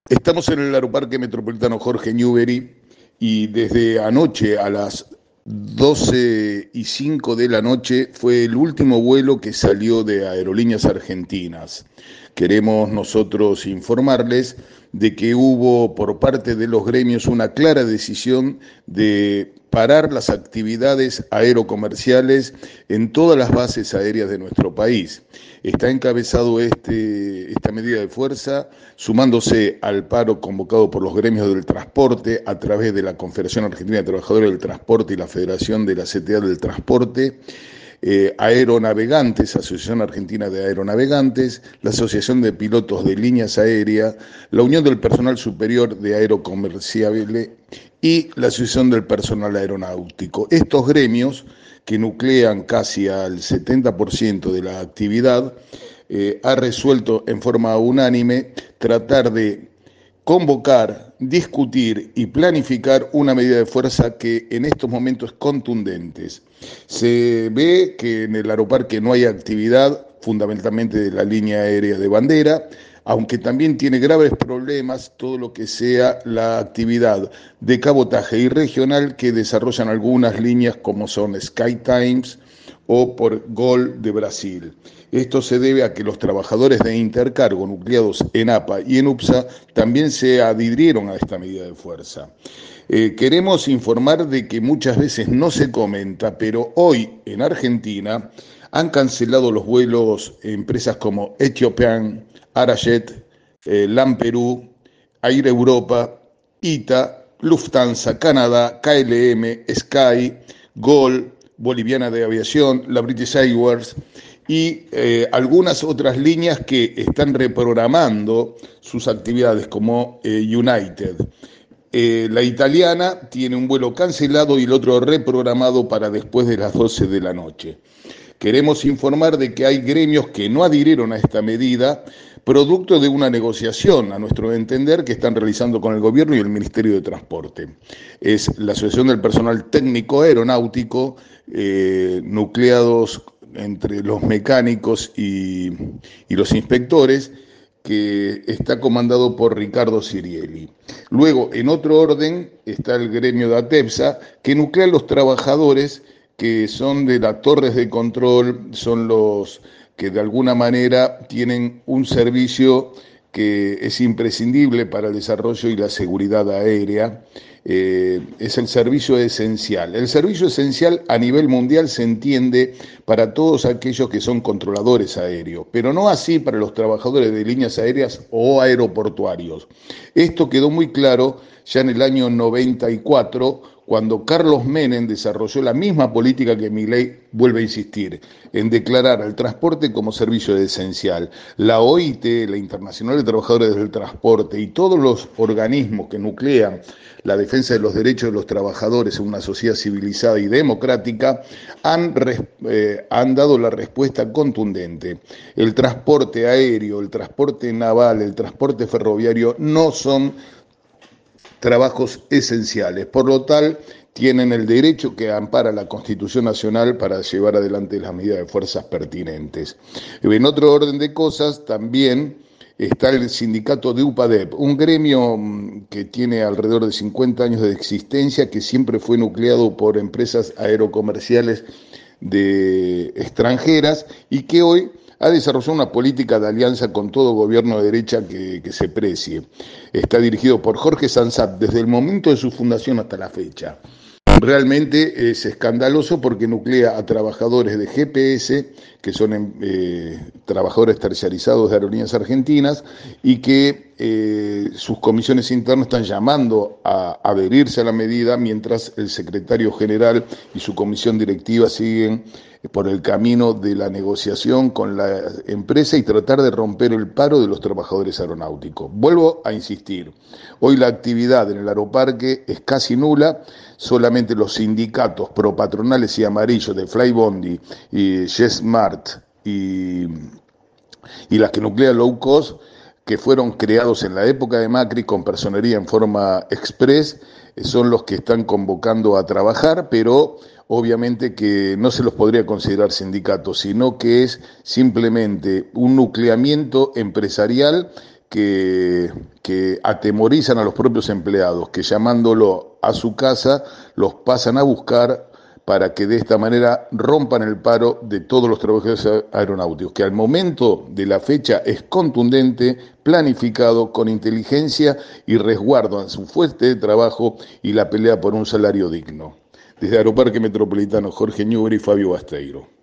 Estamos en el Aeroparque Metropolitano Jorge Newbery y desde anoche a las 12:05 de la noche fue el último vuelo que salió de Aerolíneas Argentinas. Queremos nosotros informarles de que hubo por parte de los gremios una clara decisión de parar las actividades aerocomerciales en todas las bases aéreas de nuestro país. Está encabezado esta medida de fuerza sumándose al paro convocado por los gremios del transporte a través de la Confederación Argentina de Trabajadores del Transporte y la Federación de la CTA del Transporte, Aeronavegantes, Asociación Argentina de Aeronavegantes, la Asociación de Pilotos de Líneas Aéreas, la Unión del Personal Superior de Aerocomerciable y la Asociación del Personal Aeronáutico. Estos gremios, que nuclean casi al 70% de la actividad, ha resuelto en forma unánime tratar de convocar, discutir y planificar una medida de fuerza que en estos momentos es contundente. Se ve que en el aeroparque no hay actividad, fundamentalmente de la línea aérea de bandera, aunque también tiene graves problemas todo lo que sea la actividad de cabotaje y regional que desarrollan algunas líneas como son SkyTimes o por Gol de Brasil. Esto se debe a que los trabajadores de Intercargo nucleados en APA y en UPSA también se adhirieron a esta medida de fuerza. Queremos informar de que muchas veces no se comenta, pero hoy en Argentina han cancelado los vuelos empresas como Ethiopian, Arajet, LAN Perú, Air Europa, ITA, Lufthansa, Canadá, KLM, Sky, Gol, Boliviana de Aviación, la British Airways y algunas otras líneas que están reprogramando sus actividades como United. La italiana tiene un vuelo cancelado y el otro reprogramado para después de las 12 de la noche. Queremos informar de que hay gremios que no adhirieron a esta medida, producto de una negociación, a nuestro entender, que están realizando con el gobierno y el Ministerio de Transporte. Es la Asociación del Personal Técnico Aeronáutico, nucleados entre los mecánicos y los inspectores, que está comandado por Ricardo Sirielli. Luego, en otro orden, está el gremio de ATEPSA, que nuclea a los trabajadores que son de las torres de control, son los que de alguna manera tienen un servicio que es imprescindible para el desarrollo y la seguridad aérea. Es el servicio esencial. El servicio esencial a nivel mundial se entiende para todos aquellos que son controladores aéreos, pero no así para los trabajadores de líneas aéreas o aeroportuarios. Esto quedó muy claro ya en el año 94, cuando Carlos Menem desarrolló la misma política que Milei vuelve a insistir, en declarar al transporte como servicio esencial. La OIT, la Internacional de Trabajadores del Transporte, y todos los organismos que nuclean la defensa de los derechos de los trabajadores en una sociedad civilizada y democrática, han dado la respuesta contundente. El transporte aéreo, el transporte naval, el transporte ferroviario no son trabajos esenciales. Por lo tal, tienen el derecho que ampara la Constitución Nacional para llevar adelante las medidas de fuerzas pertinentes. En otro orden de cosas, también está el sindicato de UPADEP, un gremio que tiene alrededor de 50 años de existencia, que siempre fue nucleado por empresas aerocomerciales extranjeras y que hoy ha desarrollado una política de alianza con todo gobierno de derecha que se precie. Está dirigido por Jorge Sansat desde el momento de su fundación hasta la fecha. Realmente es escandaloso porque nuclea a trabajadores de GPS, que son trabajadores terciarizados de Aerolíneas Argentinas, y que sus comisiones internas están llamando a adherirse a la medida, mientras el secretario general y su comisión directiva siguen por el camino de la negociación con la empresa y tratar de romper el paro de los trabajadores aeronáuticos. Vuelvo a insistir, hoy la actividad en el aeroparque es casi nula, solamente los sindicatos propatronales y amarillos de Flybondi y JetSmart y las que nuclean low cost, que fueron creados en la época de Macri con personería en forma express, son los que están convocando a trabajar, pero obviamente que no se los podría considerar sindicatos, sino que es simplemente un nucleamiento empresarial que atemorizan a los propios empleados, que llamándolo a su casa los pasan a buscar para que de esta manera rompan el paro de todos los trabajadores aeronáuticos, que al momento de la fecha es contundente, planificado, con inteligencia y resguardo en su fuente de trabajo y la pelea por un salario digno. Desde Aeroparque Metropolitano, Jorge Ñubre y Fabio Basteiro.